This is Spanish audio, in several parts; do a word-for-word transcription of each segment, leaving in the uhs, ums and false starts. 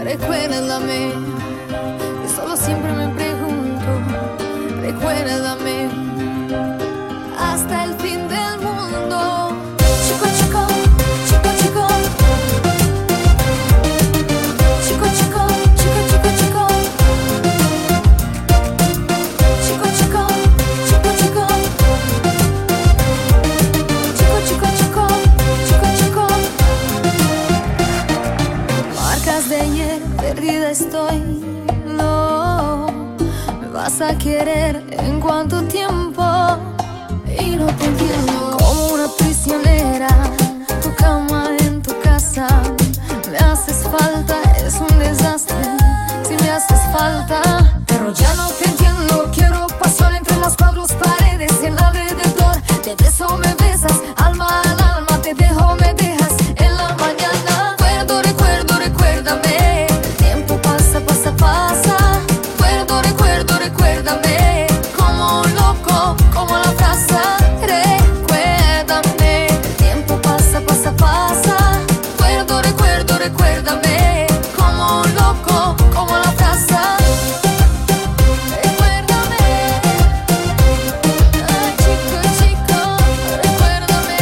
Recuérdame, que solo siempre me pregunto. Recuérdame, hasta el fin del mundo. Chico, chico, chico, chico. Chico, chico, chico, chico, chico. Chico, chico, chico, chico. Chico, chico, chico, chico, chico. Marcas de ayer, perdida estoy. No me vas a querer en cuánto tiempo. Y no te entiendo, como una prisionera. Tu cama en tu casa. Me haces falta, es un desastre. Si me haces falta, pero ya no te entiendo. Quiero pasión entre las cuatro paredes y en alrededor. Te beso, me besas, alma al alma. Te dejo, me dejas en la mañana. Recuerdo, recuerdo, recuérdame. El tiempo pasa, pasa, pasa. Recuerdo, recuerdo, recuérdame. Como un loco, como la frase. Recuérdame. El tiempo pasa, pasa, pasa. Recuerdo, recuerdo, recuérdame. Como un loco, como la frase. Recuérdame. Ay, chico, chico, recuérdame.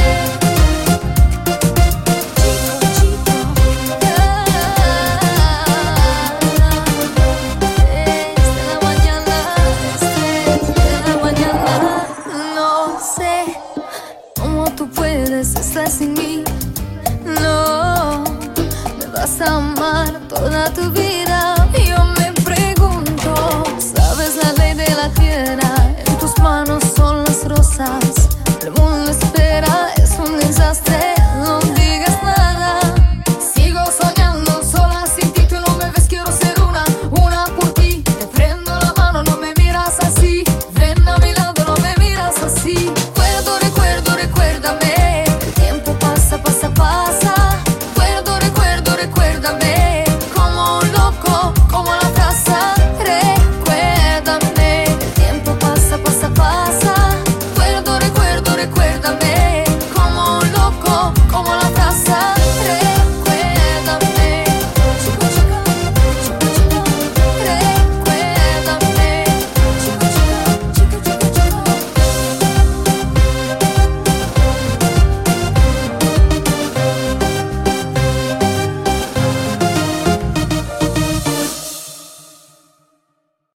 Chico, chico. Desde la mañana, desde la mañana. No sé cómo tú puedes estar sin mí. No me vas a amar toda tu vida. Yo me pregunto, ¿sabes la ley de la tierra? En tus manos son las rosas. El mundo espera, es un desastre.